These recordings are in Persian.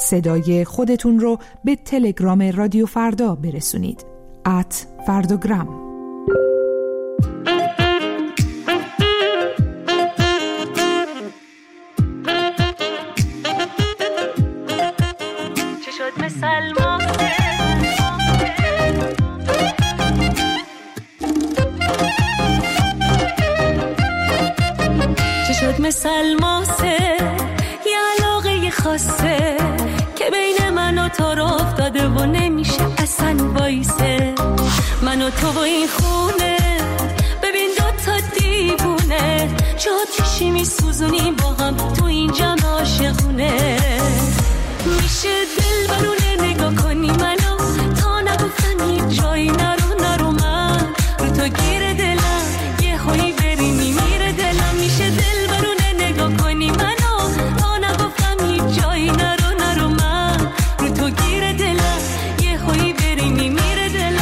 صدای خودتون رو به تلگرام رادیو فردا برسونید. @فرداگرام. سلماسه یه علاقه خاصه که بین من و تو رو افتاده و نمیشه اصلا وایسه. من و تو و این خونه ببین دوتا دیوونه جا چشی میسوزونیم با هم تو این جمع عاشقونه. میشه دل برونه نگاه کنی منو تا نگفتم هیچ جایی نرو من رو تو گیر دلم یه هایی بری میمیره دلم. میشه دل برونه نگاه کنی منو تا نگفتم هیچ جایی نرو من رو تو گیر دلم یه هایی بری میمیره دلم.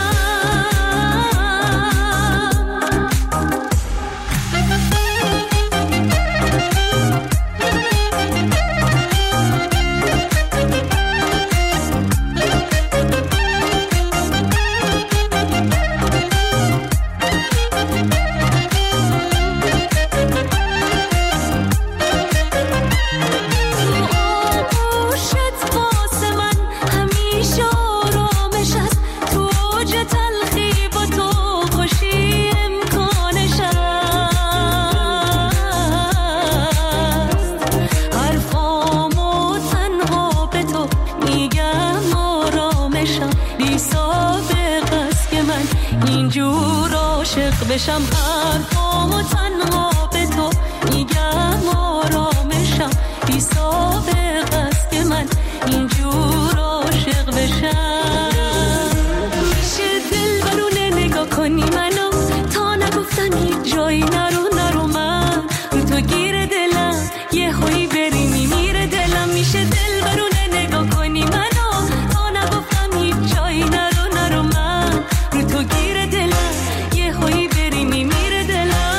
بشم حرفام و تنها به تو میگم آرامشم بی سابق است که من اینجور عاشق بشم. میشه دل برونه نگاه کنی منو تا نگفتم هیچ جایی نرو من رو تو گیر دلم یه هایی بری میمیره دلم. میشه دل برونه نگاه کنی منو تا نگفتم هیچ جایی نرو من رو تو گیر دلم یه هایی بری میمیره دلم.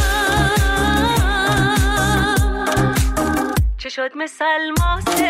چه شد مثل ماسه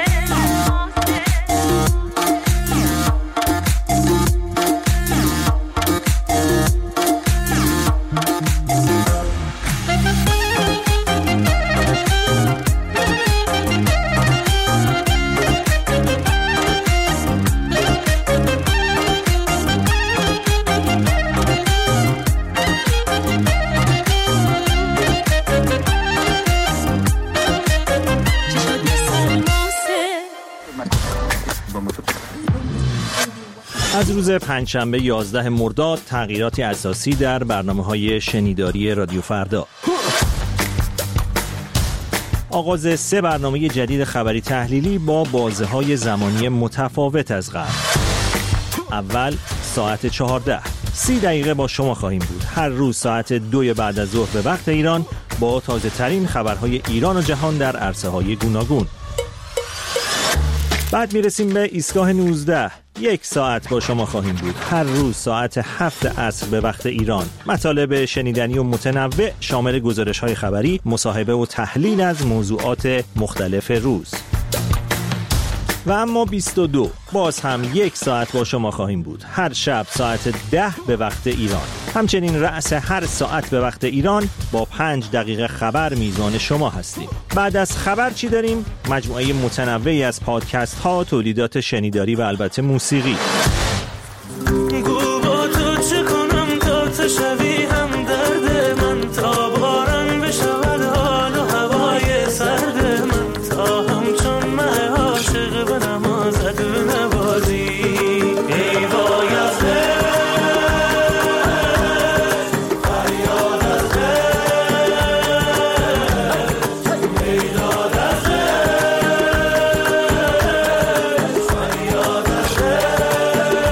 از روز پنجشنبه 11 مرداد تغییراتی اساسی در برنامه‌های شنیداری رادیو فردا. آغاز 3 برنامه جدید خبری تحلیلی با بازه‌های زمانی متفاوت از قبل. اول ساعت 14 30 دقیقه با شما خواهیم بود. هر روز ساعت 2 بعد از ظهر به وقت ایران با تازه ترین خبرهای ایران و جهان در عرصه‌های گوناگون. بعد میرسیم به ایستگاه 19. 1 ساعت با شما خواهیم بود. هر روز ساعت 7 عصر به وقت ایران. مطالب شنیدنی و متنوع شامل گزارش‌های خبری، مصاحبه و تحلیل از موضوعات مختلف روز. و اما 22 باز هم 1 ساعت با شما خواهیم بود. هر شب ساعت 10 به وقت ایران. همچنین رأس هر ساعت به وقت ایران با 5 دقیقه خبر میزبان شما هستیم. بعد از خبر چی داریم؟ مجموعه متنوعی از پادکست ها، تولیدات شنیداری و البته موسیقی. با تو چه کنم تا تشوی هم درد من، تا باران بشود حال و هوای سرد من، تا همچون مه عاشق به نمازد نوازی. ای وای از فریاد از ای داد از فریاد از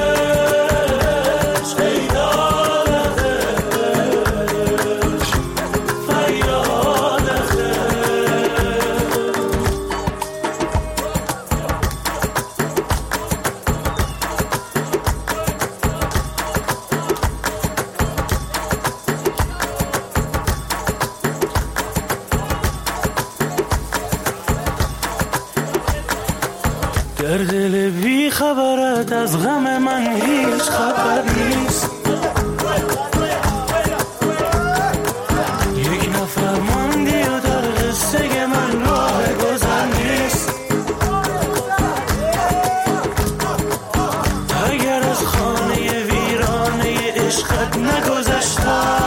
خبرت از غم من هیچ خبر نیست. یک نفر ماندی و در قصه من راه گذر نیست. اگر از خانه ویرانه عشقت نگذشتم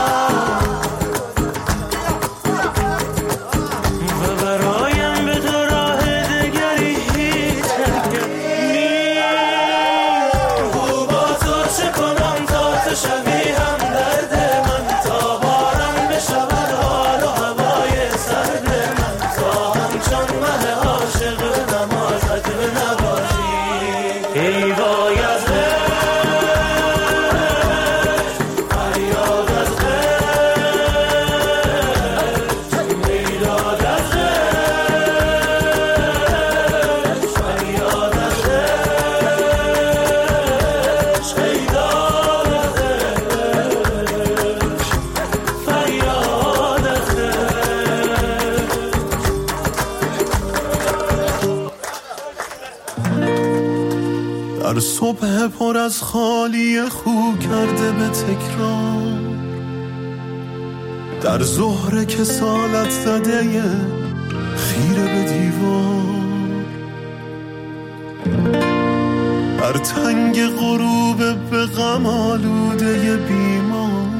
در صبح پر از خالی خو کرده به تکرار، در ظهر کسالت زده خیره به دیوار، در تنگ غروب به غم آلوده بیمار،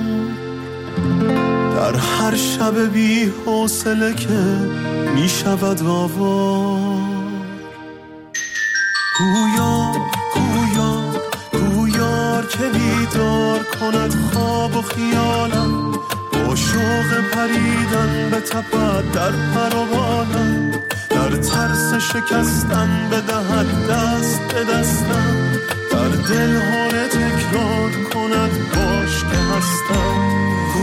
در هر شب بی حوصله که می شود آوار. گویار که بیدار کند خواب و خیالم، با شوق پریدن به تپد در پر و بالم، در ترس شکستن بدهد دست به دستم، در دل هاره تکرار کند باش که هستم.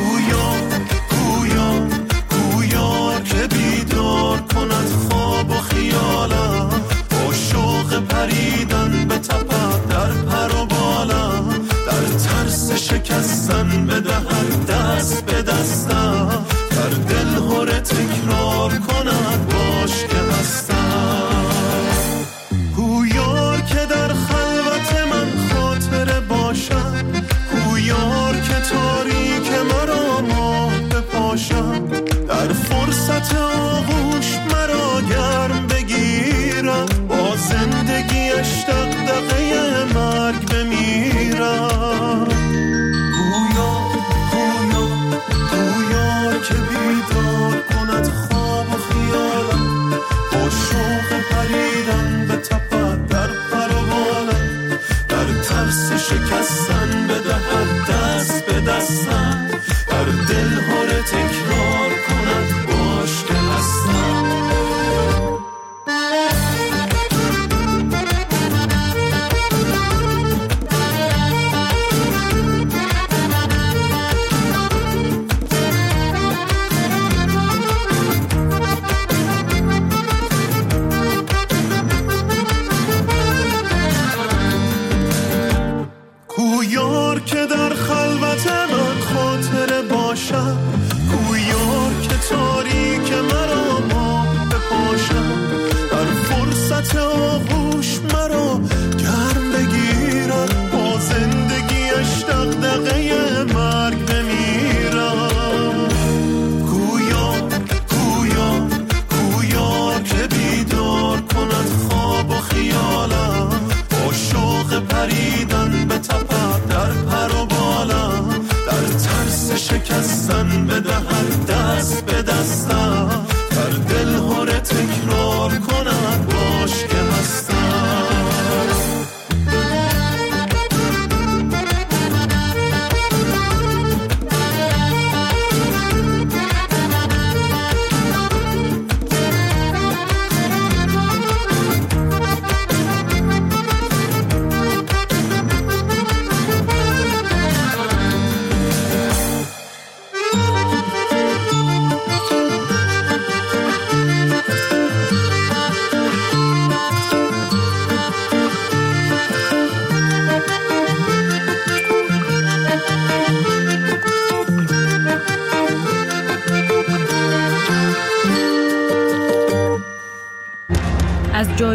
گویار که بیدار کند خواب و خیالم، با شوق پریدن به تپد در پر و بالم، در ترس شکستن بدهد دست به دستم، در دل هاره تکرار کند باش که هستم. گویار که در خلوت من خاطره باشد،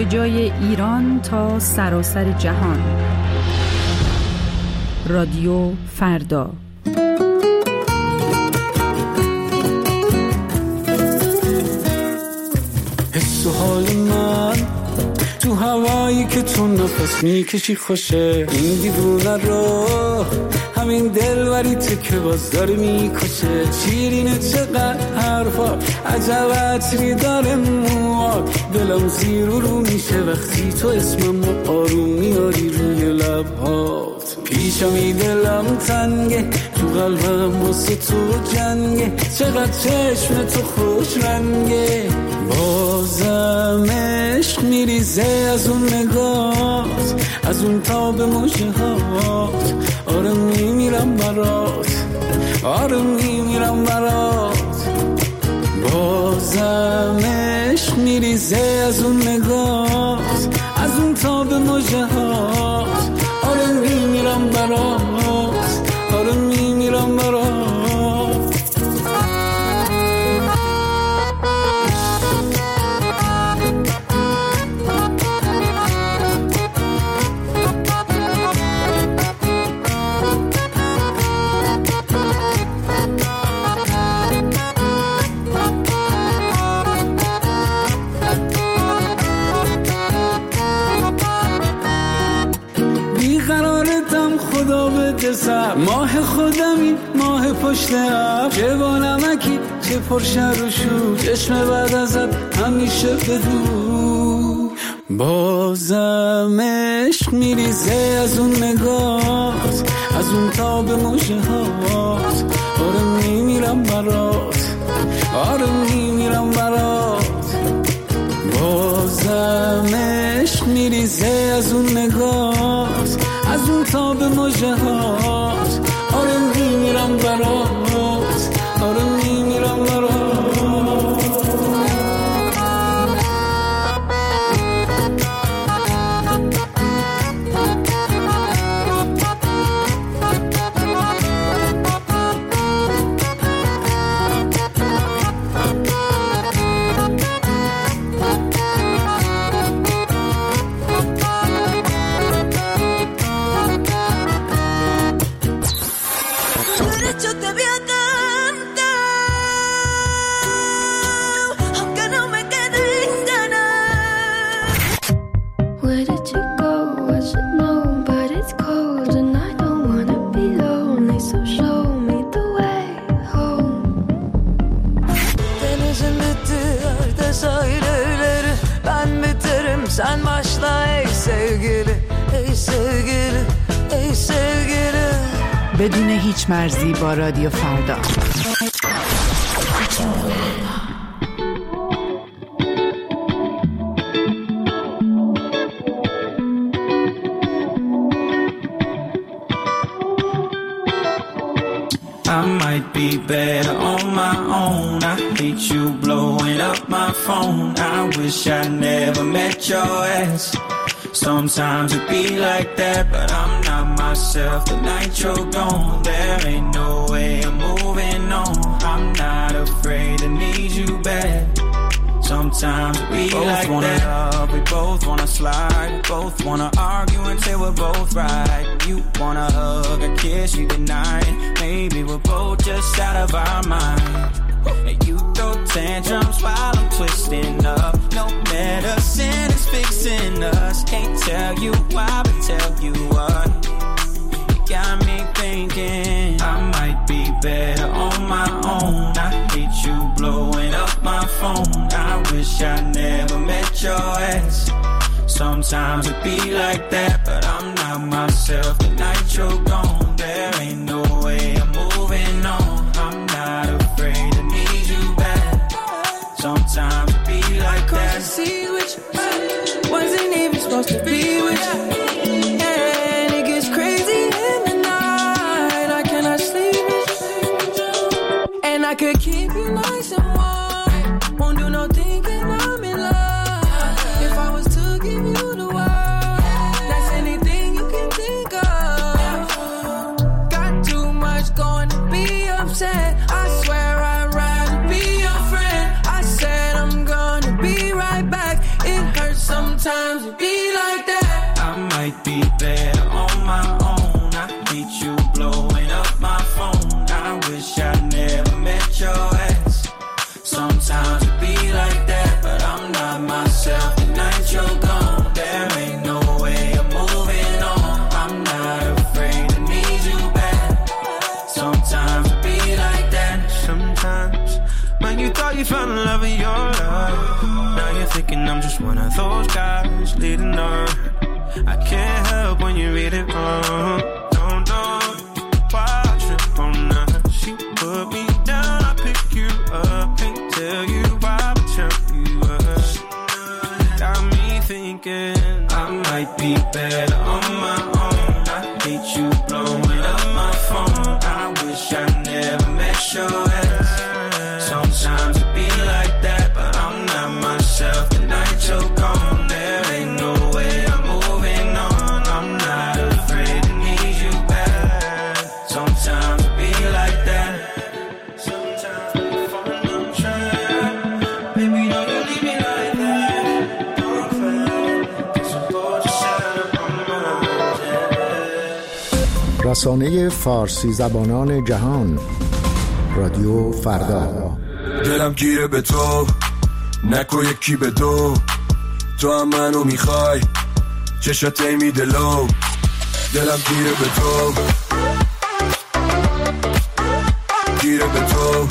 جای جای ایران تا سراسر جهان. رادیو فردا. حس و حال من تو هوایی که تو نفس میکشی خوشه، این دیوونه رو همین دلوری تو که باز داره میکشه. شیرینه چقدر حرفا، عجب عطری داره موات، دلم زیر و رو میشه وقتی تو اسمم آروم میاری روی لبهات. پیشمی دلم تنگه، تو قلبم واسه تو جنگه، چقدر چشم تو خوش رنگه. بازم عشق میریزه از اون نگات، از اون تاب مژه هات. آره میمیرم برات، آره میمیرم برات. بازم عشق میریزه از اون نگات، از اون تاب مژه هات. آره میمیرم برات، آره میمیرم برات. ماه خودمی، ماه پشت اب، چه با نمکی چه پرشر و شور، چشم بعد ازت همیشه بدور. بازم عشق میریزه از اون نگات، از اون تاب مژه هات. آره میمیرم برات، آره میمیرم برات. بازم عشق میریزه از اون نگات، از اون تاب مژه هات. آره میمیرم برات، آره میمیرم برات. Sen başla ey sevgili, ey sevgili, ey sevgili. بدون هیچ مرزی با رادیو فردا. I might be better on my own. I hate you blowing up my phone. I wish I never met your ass. Sometimes it be like that, but I'm not myself the night you're gone. There ain't no way I'm moving on. I'm not afraid to need you back. Sometimes we both like wanna that. Love, we both wanna slide, we both wanna argue until we're both right. You wanna hug or kiss, you deny it. Maybe we're both just out of our mind. And you throw tantrums while I'm twisting up. No medicine is fixing us. Can't tell you why, but tell you what. You got me thinking I might be better on my own. I hate you blowing up my phone. I wish I never met your ass. Sometimes it be like that, but I'm not myself the night you're gone. There ain't no way I'm moving on. I'm not afraid to need you back. Sometimes it be like that. See which wasn't even supposed to be with you. And it gets crazy in the night. I cannot sleep. And I could keep you nice and warm. Won't do no thinking I'm in love. If I was to give you the world, that's anything you can think of. Got too much going to be upset. I swear I'd rather be your friend. I said I'm gonna be right back. It hurts sometimes. might be better on my own. I hate you blowing up my phone. I wish I never met your ass. Sometimes it be like that, but I'm not myself. The night you're gone, there ain't no way I'm moving on. I'm not afraid to need you back. Sometimes it be like that. Sometimes, man, you thought you found love in your life. Now you're thinking I'm just one of those guys leading on. I can't help when you read it wrong. Don't know why I trip on her. She put me down, I pick you up. Can't tell you why, but tell you up. Got me thinking I might be better on my own. I hate you blowing up my phone. I wish I never met your ass. Sometimes it be like that, but I'm not myself. The night you're gone, there ain't no way I'm moving on. I'm not afraid to need you back. Sometimes it be like that. Sometimes we fall on track. Baby, don't you leave me like that. Don't cry. Support yourself on my own. رسانه فارسی زبانان جهان رادیو فردا. دلم گیره به تو نکو یکی به دو، تو هم منو میخوای چشات میده لو. دلم گیره به تو گیره به تو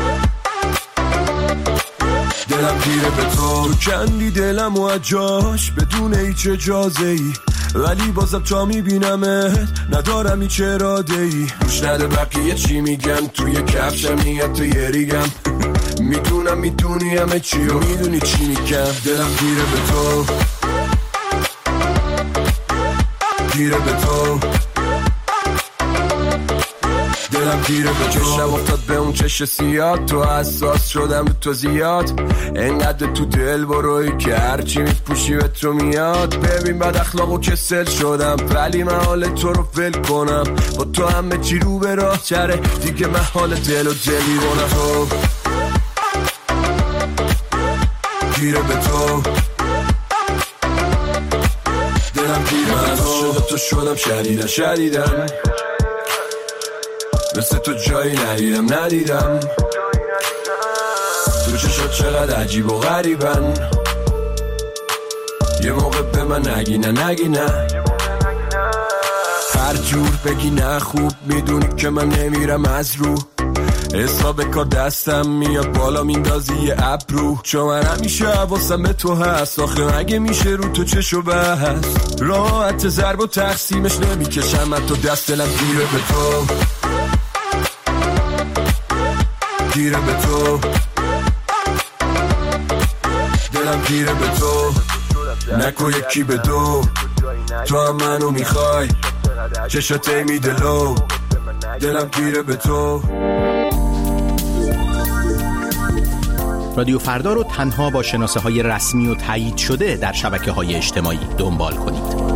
دلم گیره به تو. تو کندی دلم و جاش بدون هیچ اجازه ای، ولی بازم تا میبینمت ندارم هیچ اراده ای. روش نده بقیه چی میگن، توی کفشم نیت تو یه ریگم. میدونم میدونی همه چی و میدونی چی میگم. دلم گیره به تو گیره به تو دلم گیره به تو. چشم افتاد به اون چش سیاد، تو حساس شدم به تو زیاد. انقدر تو دل بروی که هرچی میپوشی به تو میاد. ببین بد اخلاق و کسل شدم، ولی من حال تو رو ول کنم. با تو همه چی رو به راه چره دیگه، من حال دل و دلی رونم. تو گیره به تو دلم گیره به تو شدم شدیدم مثل تو جایی ندیدم. تو چشات چقدر عجیب و غریبن، یه موقع به من نگی نه. هر جور بگی نه خوب میدونی که من نمیرم از رو. حساب کار دستم میاد بالا میندازی یه ابرو، چون من همیشه حواسم به تو هست. آخه مگه میشه رو تو چشو بست، راحت ضرب و تقسیمش نمیکشم من تو دست. دلم گیره به تو گیره به تو دلم گیره به تو نکو یکی به دو، تو هم منو میخوای چشات میده لو. دلم گیره به تو. رادیو فردا رو تنها با شناسه‌های رسمی و تایید شده در شبکه‌های اجتماعی دنبال کنید.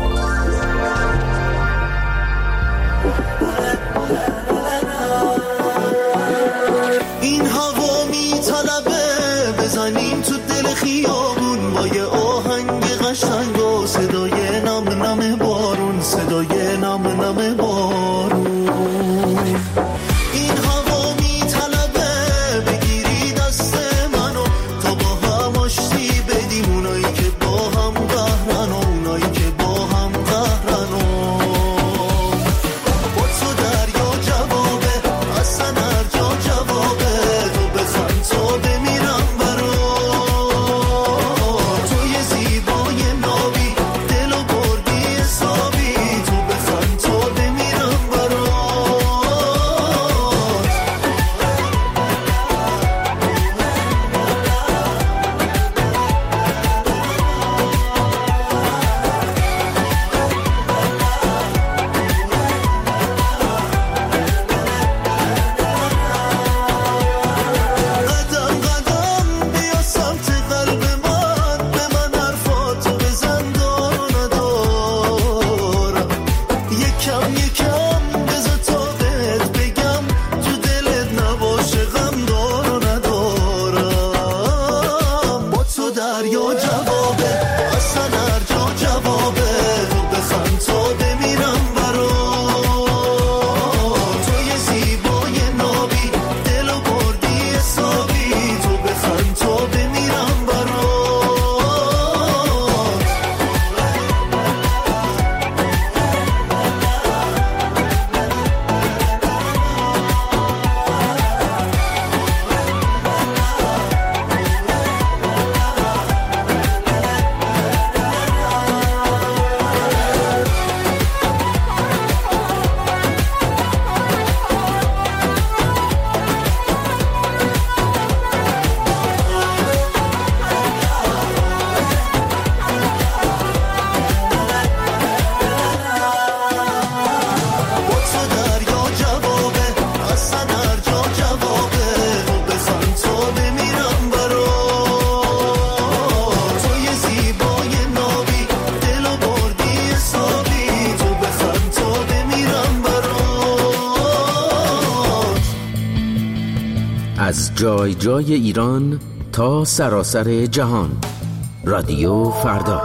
این هوا میطلبه بزنیم تو دل خیابون با یه آهنگ قشنگ و صدای نم نم بارون، صدای نم نم بارون. این هوا میطلبه بگیری دست منو تا با هم آشتی بدیم، اونایی که با هم قهرن و اونایی که با هم قهرن. با تو از جای جای ایران تا سراسر جهان. رادیو فردا.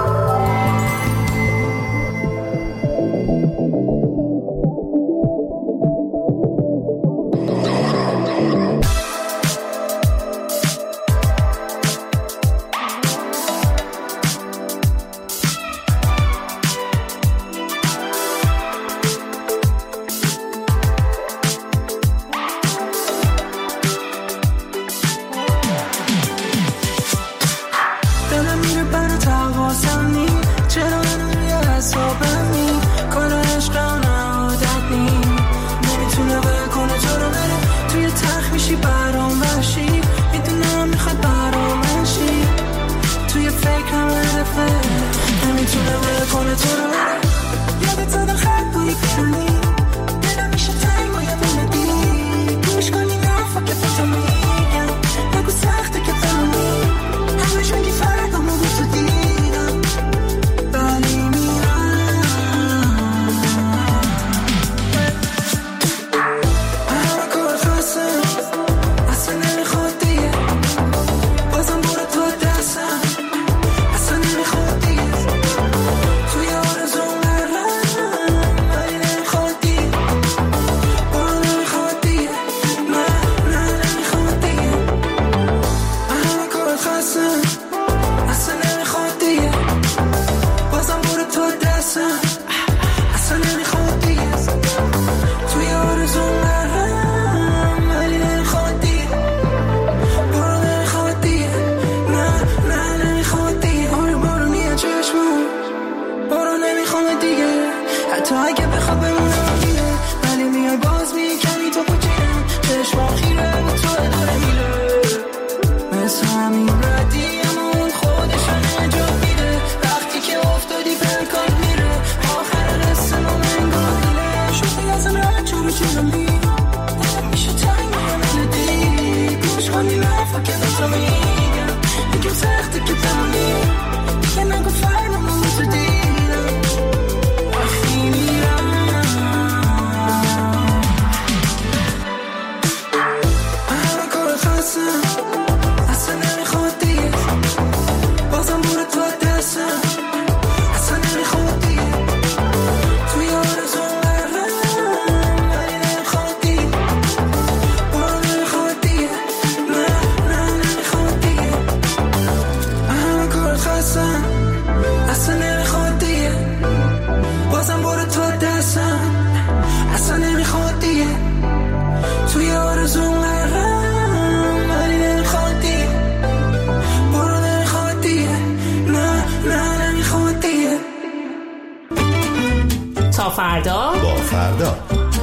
تا فردا با فردا.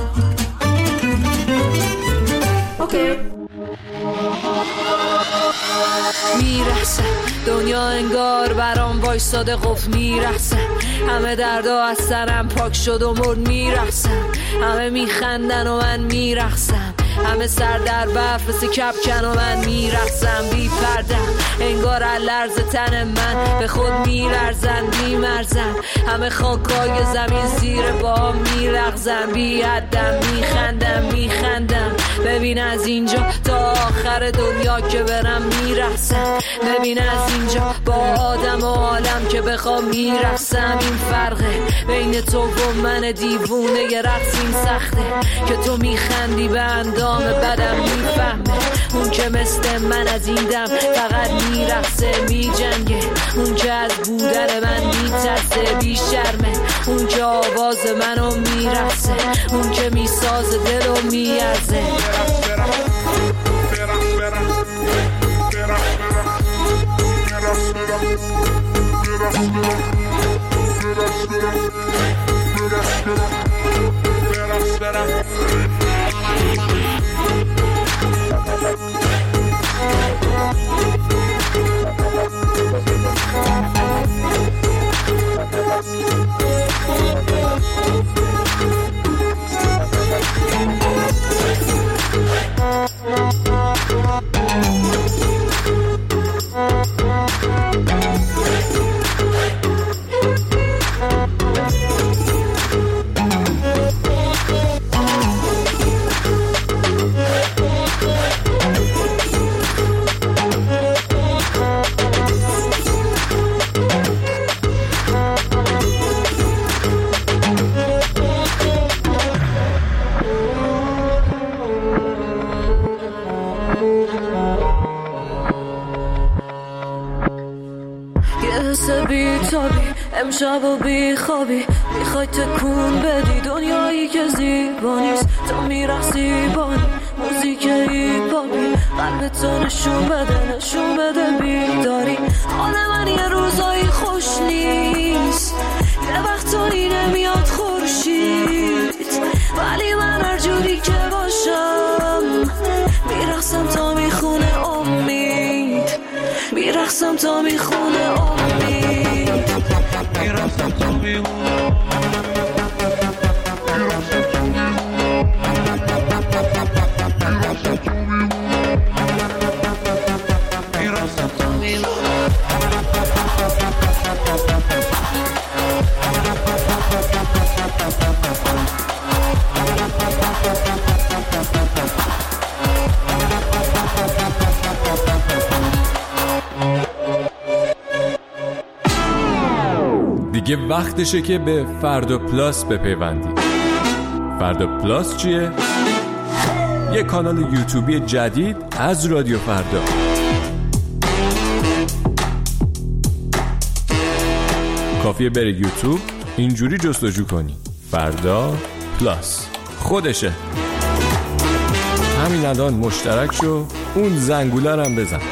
اوکی. میرسه دنیا انگار برام وایساده قفل میرسه، همه دردا از سرم پاک شد و مرد میرسم، همه میخندن و من میرقصم، همه سر در برف مثل کپکن و من میرقصم بی پردم، انگار لرز تن من به خود میلرزن میمرزن، همه خاکای زمین زیر با میلغزن بی حدم میخندم ببین از اینجا تا آخر دنیا که برم میرقصم، ببین از اینجا با آدم و عالم که بخوام میرقصم، این فرقه بین تو و من دیوونه یه رقص این سخته که تو میخندی به اندام بدم میفهمه، اون که مثل من از این دم فقط میرقصه میجنگه، اون که از بودن من میترسه بی شرمه، اون که آواز منو میرقصه، اون که میسازه دلو میارزه. بیتابی امشب و بیخوابی میخوای تکون بدی دنیایی که زیبا نیست تو میرقصی بانی موزیک هیپاپی قلبتو نشون بده بیداری حال من یه روزایی خوش نیست یه وقتایی نمیاد خورشید ولی من هر جوری که باشم میرقصم تا میخونه امید میرقصم تا میخونه امید میرقصم تا میخونه دیگه وقتشه که به فردا پلاس بپیوندی. فردا پلاس چیه؟ یه کانال یوتیوبی جدید از رادیو فردا. کافیه بری یوتیوب اینجوری جستجو کنی فردا پلاس خودشه. همین الان مشترک شو اون زنگوله هم بزن.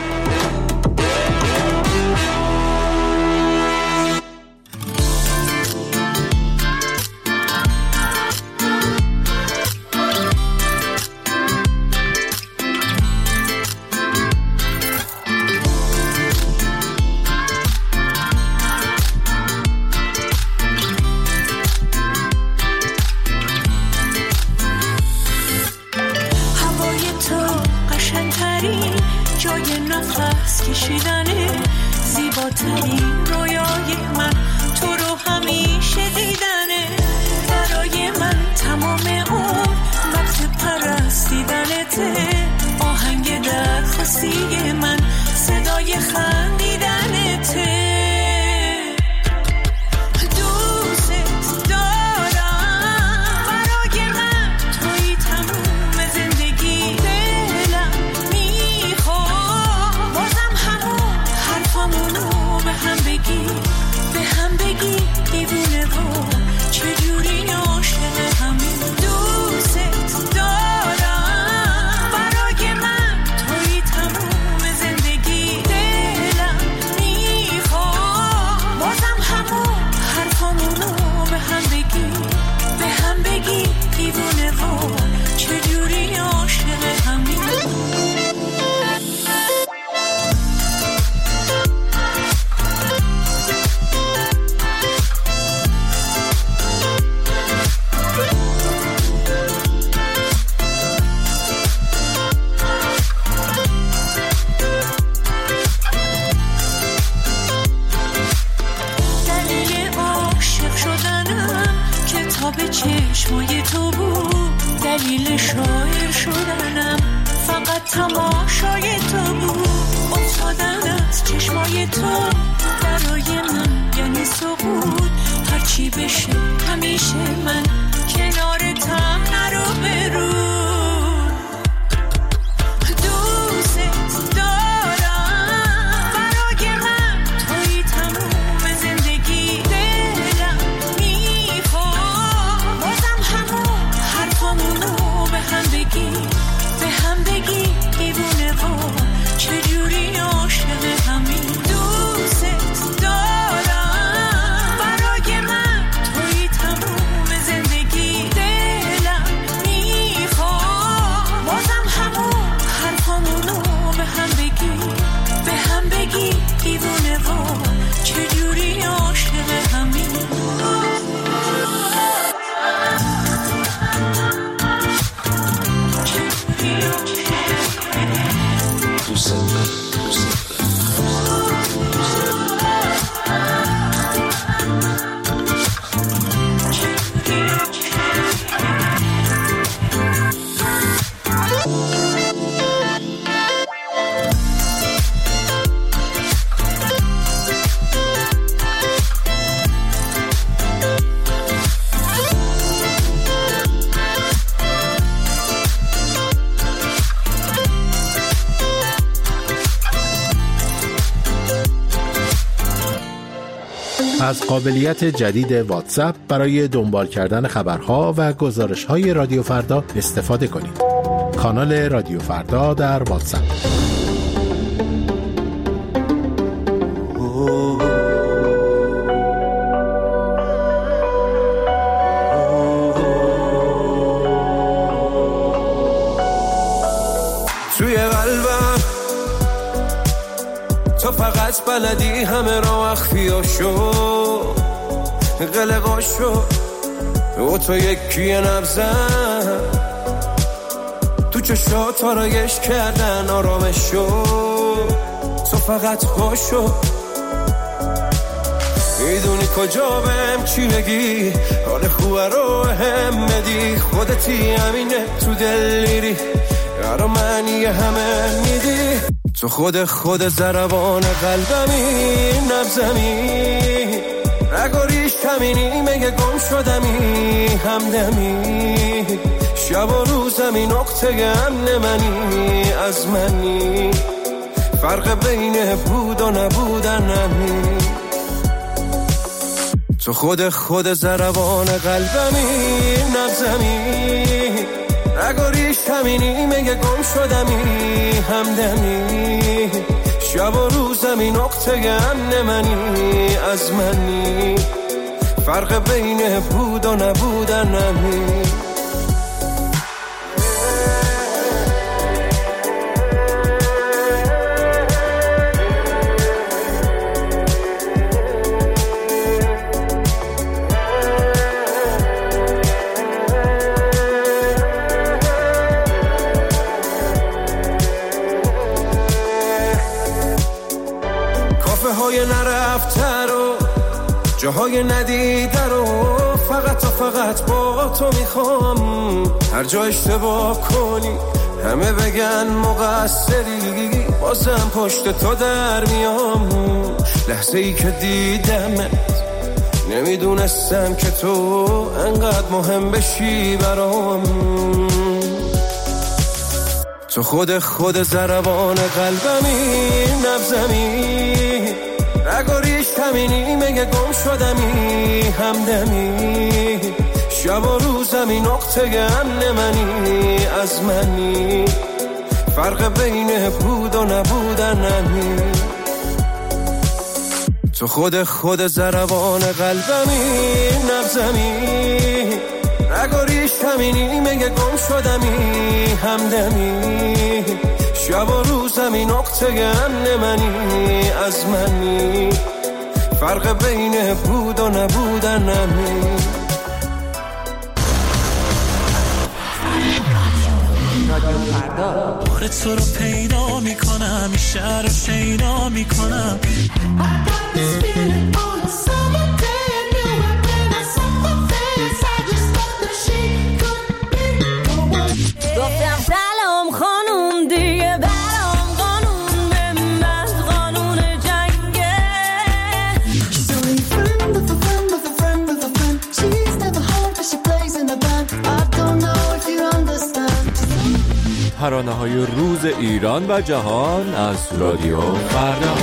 چشمای تو بود دلیل شاعر شدنم فقط تماشای تو بود افتادن از چشمای تو برای من یعنی سقوط هرچی بشه همیشه من کنارتم نرو برو از قابلیت جدید واتساپ برای دنبال کردن خبرها و گزارش‌های رادیو فردا استفاده کنید. کانال رادیو فردا در واتساپ. توی قلبم تو فقط بلدی همه را مخفیاشو قلقاشو و تو یکی نبزن تو چشات آرایش کردن آرامشو تو فقط باشو میدونی کجا بهم چی بگی حال خوبه رو هم بدی خودتی همینه تو دل میری یارو معنی همه میدی تو خود ضربان قلبمی نبزمی رگاریش کمینی مگه گم شدمی همدمی شب و روزمی نقطه امن منی از منی فرق بین بود و نبودنمی تو خود ضربان قلبمی نبزمی رگاریش کمینی مگه گم شدمی همدمی شب و روزمی نقطه امن منی از منی فرق بین بود و نبودنمی نرفته رو جاهای ندیده رو فقط با تو میخوام هر جا اشتباه کنی همه بگن مقصری بازم پشت تو در میام لحظه ای که دیدمت نمیدونستم که تو انقدر مهم بشی برام تو خود ضربان قلبمی نبزمی رگاریش کمینی مگه گم شدمی همدمی شب و روزمی نقطه امن منی از منی فرق بین بود و نبودنمی تو خود ضربان قلبمی نبزمی رگاریش کمینی مگه گم شدمی همدمی شب و روزمی نقطه امن منی از منی فرق بین بود و نبودنمی بار تو رو پیدا میکنم این شهر رو شیدا میکنم گفتم سلام خانوم دیگه برام قانون بمبست قانون جنگه She's only a friend of a friend of a friend of a friend She's never home but she plays in a band I don't know if you understand ترانه‌های روز ایران و جهان از رادیو فردا.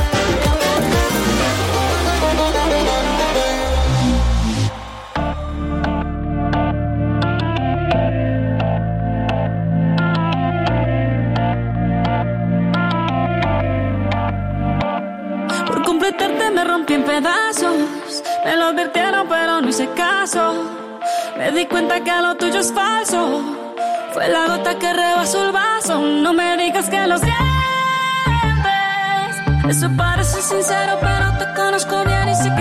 Por completarte me rompí en pedazos Me lo advirtieron pero no hice caso Me di cuenta que lo tuyo es falso Fue la gota que rebasó el vaso No me digas que lo sientes Eso parece sincero pero te conozco bien y sé que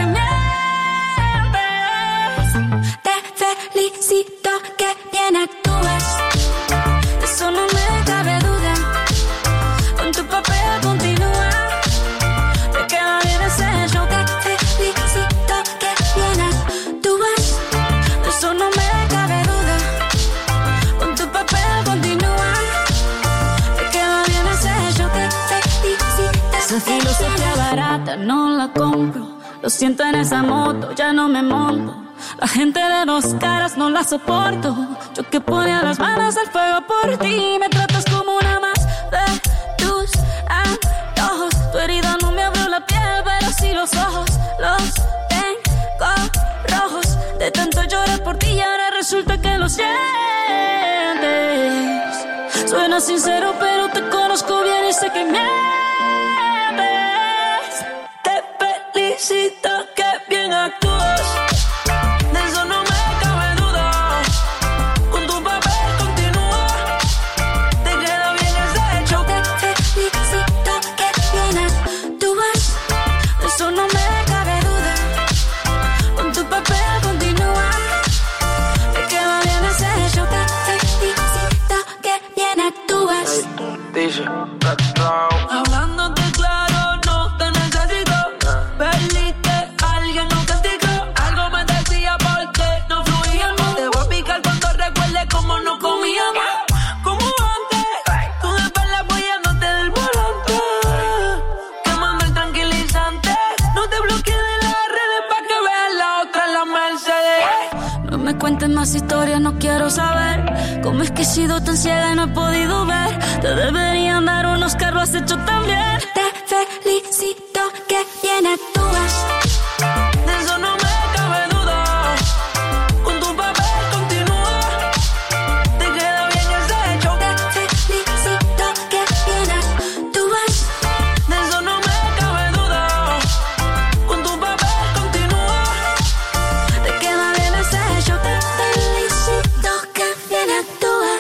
mientes Te felicito que bien actúas De eso no me cabe duda Con tu papel continúa Te queda bien ese show Te felicito que bien actúas De eso no me cabe duda Con tu papel continúa Te queda bien ese show Te felicito Esa filosofía barata no la compro Lo siento en esa moto, ya no me monto La gente de dos caras no la soporto Yo que ponía las manos al fuego por ti Me tratas como una más de tus antojos Tu herida no me abrió la piel pero sí los ojos Los tengo lo sientes. Suena sincero, pero te conozco bien y sé que mientes. Te felicito, que bien actúas. De eso no me cabe duda. Con tu papel continúa. Te queda bien ese hecho. Te felicito, que bien actúas. De eso no me cabe duda. Con tu papel continúa. Te queda bien ese hecho. Te felicito, que bien actúas. Dice, Hablándote claro, no te necesito. Perdiste, alguien no castigó. Algo me decía porque no fluíamos. Te voy a picar cuando recuerde cómo no comíamos. Como antes, tú de perla apoyándote del volante. Quemando el tranquilizante. No te bloquees de las redes pa' que veas la otra en la Mercedes. No me cuentes más historias, no quiero saber cómo es que he sido tan ciega y no he podido ver. Te deberían dar un Oscar, lo has hecho tan bien. Te felicito, que bien actúas. De eso no me cabe duda. Con tu papel continúa. Te queda bien ese hecho. Te felicito, que bien actúas. De eso no me cabe duda. Con tu papel continúa. Te queda bien ese hecho. Te felicito, que bien actúas.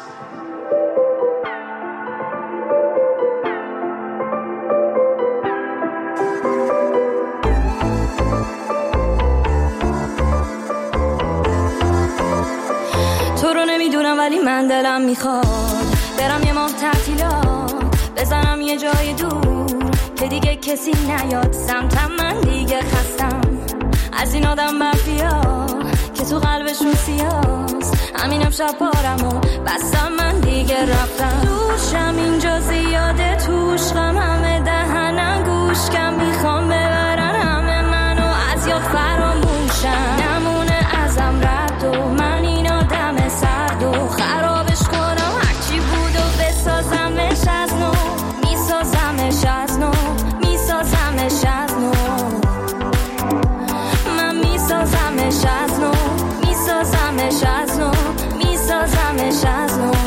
تو رو نمیدونم ولی من دلم میخواد برم یه ماه تعطیلات بزنم یه جای دور که دیگه کسی نیاد سمتم. من دیگه خستم از این آدم مافیا که تو قلبشون سیاست. همینم شب پارمو بستم، من دیگه رفتم. دوشم اینجا زیاده، توش غم همه دهنم گوش کم میخوام ببرن همه منو از یاد فراموشم. نمونه ازم رد و من این آدم سرد و خرابش کنم هرچی بود و بسازمش از نو. میسازمش از نو، میسازمش از نو. من میسازمش از نو، میسازمش از نو، میسازمش از نو.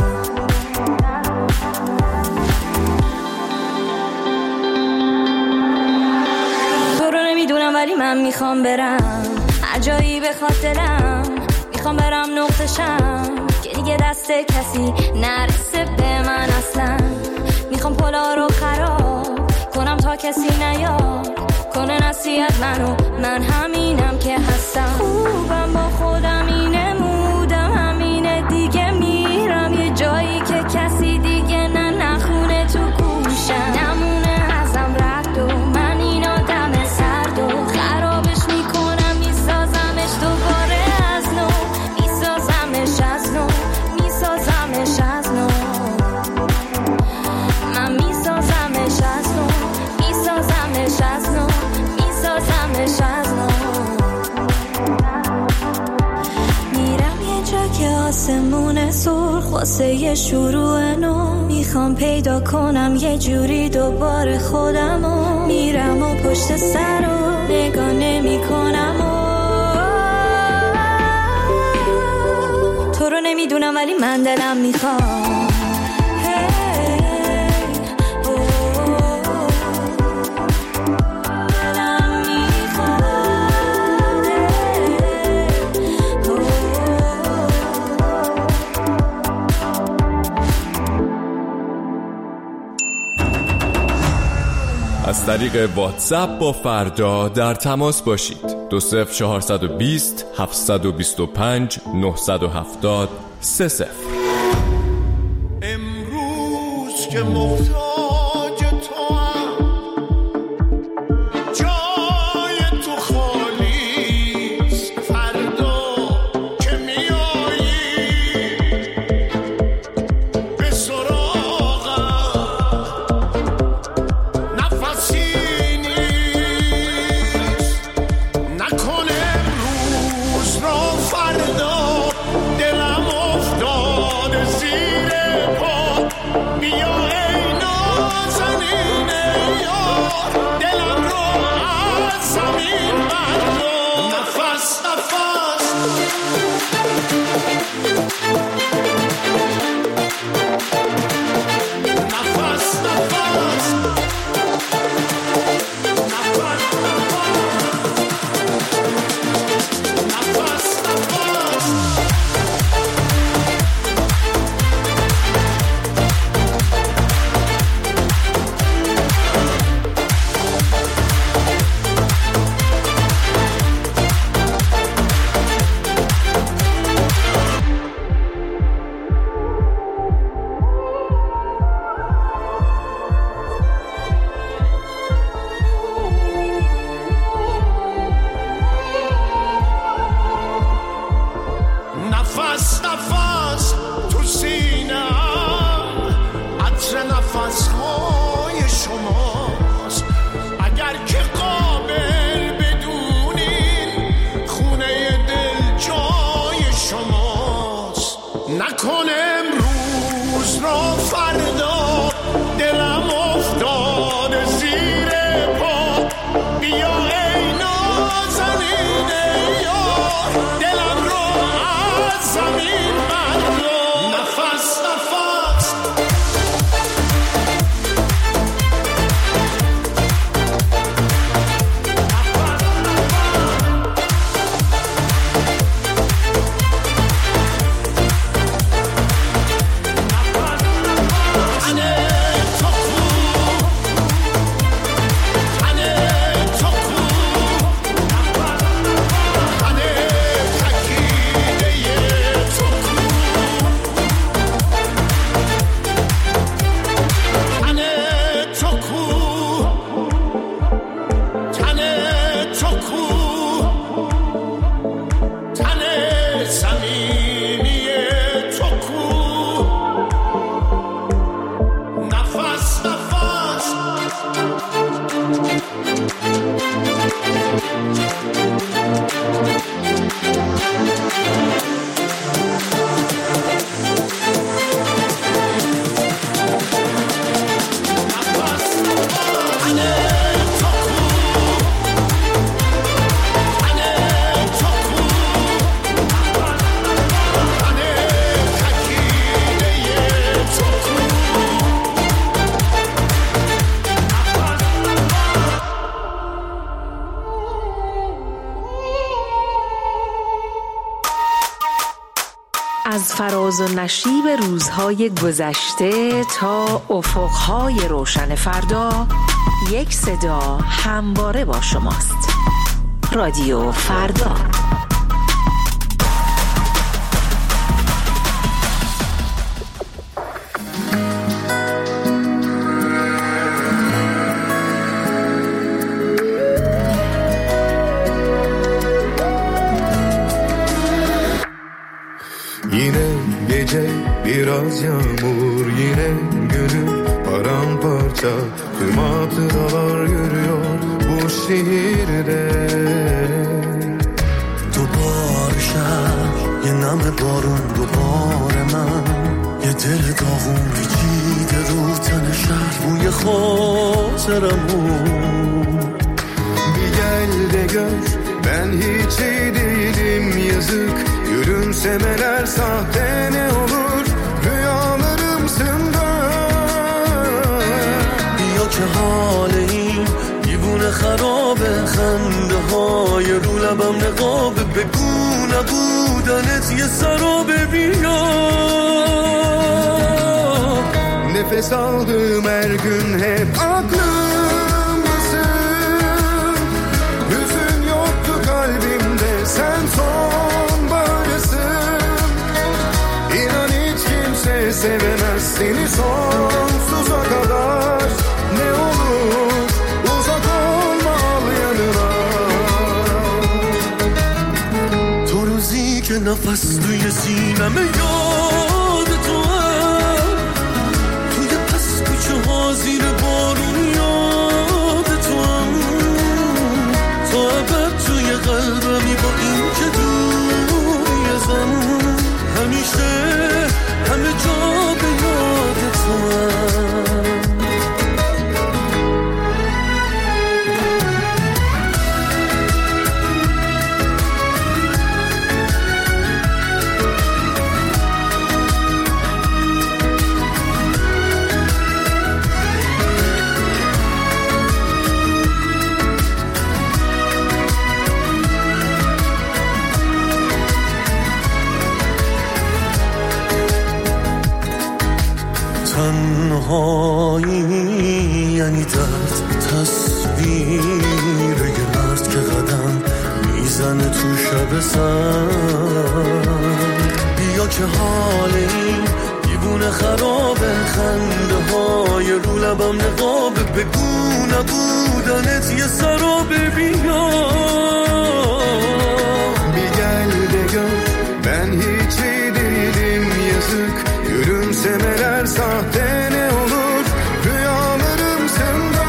تو رو نمیدونم ولی من میخوام برم هر جایی به خاطرم. میخوام برم نقطشم که دیگه دست کسی نرسه به من اصلا. میخوام پلا رو خراب کنم تا کسی نیاد کنه نصیحت منو. من همینم که هستم، خوبم با خودم اینه مودم همینه دیگه. میرم یه جایی که کسی دیگه نخونه تو گوشم. نمونه ازم رد و من این آدم سرد و خرابش میکنم. میسازمش دوباره از نو، میسازمش از نو، میسازمش از نو. من میسازمش از نو، میسازمش از نو، میسازمش از نو. میرم یه جا که آسمون سرخ واسه یه شروع نو. میخوام پیدا کنم یه جوری دوباره خودمو. میرم و پشت سر رو نگاه نمی کنم. تو رو نمیدونم ولی من دلم میخوام. از طریق واتساپ با فردا در تماس باشید. 20420 725 970 30. امروز که محتاج تو هم جای تو خالیست. فردا که میایی به سراغم نفسی نیست. نکنه امروز را فردا دلم افتاده زیر پا. بیا ای را فردا دلم افتاده زیر پا بیا ای نازنین یار دلم رو از زمین بردار نفس نفس از فراز و نشیب روزهای گذشته تا افقهای روشن فردا، یک صدا همواره با شماست. رادیو فردا. Biraz yağmur yine gönül paramparça tüm hatıralar yürüyor bu şehirde دوباره شهر یه نم بارون دوباره من یه دل داغون پیچیده رو تن شهر بوی خاطرمون bir gel de gör ben hiç iyi değilim yazık gülümsemeler sahte ne olur rüyalarımsın da بیا که حال این دیوونه خرابه خنده های رو لبم نقابه بگو نبودنت یه سرابه بیا nefes aldığım her gün hep aklımdasın hüzün yoktu kalbimde sen sonbaharsın İnan hiç kimse sevemez seni sonsuza kadar ne olur uzak olma al yanına تو روزی که نفس توی سینمه یاد تو هم توی پس کوچه ها زیر بارون یاد تو هم تا ابد توی قلبمی با این که دوری ازم همیشه همه جا به یاد تو هم تنهایی یعنی درد تصویر یه مرد که قدم میزنه تو شب سر بیا که حال این دیوونه خرابه خنده های رو لبم نقابه بگو نبودنت یه سرابه بیا bir gel de gör ben hiç iyi değilim yazık gülümsemeler sahte ne olur rüyalarımsın da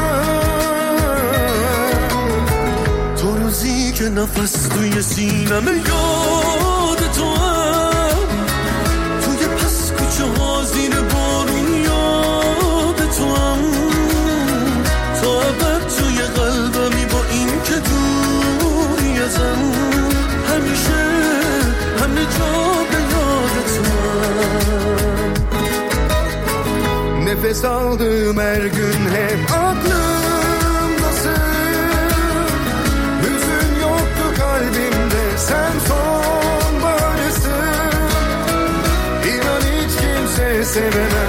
تو روزی که نفس توی سینمه یاد تو هم توی پس کوچه ها زیر بارون nefes aldığım her gün hep aklımdasın. Hüzün yoktu kalbimde, sen sonbaharısın. İnan hiç kimse sevemez